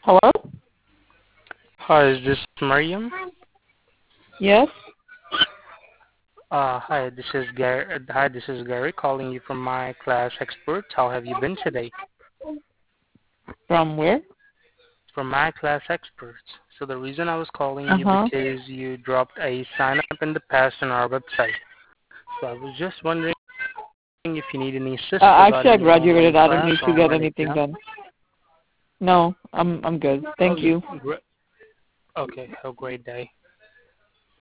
Hello? Hi, is this Mariam? Yes? Hi, this is Gary. Hi, this is Gary calling you from My Class Experts. How have you been today? From where? From My Class Experts. So the reason I was calling you Uh-huh. because you dropped a sign up in the past on our website. So I was just wondering if you need any assistance Actually, I regarding your graduated. online I don't class need or to get online anything exam. done. No, I'm good. Oh, Thank you. okay, have a great day.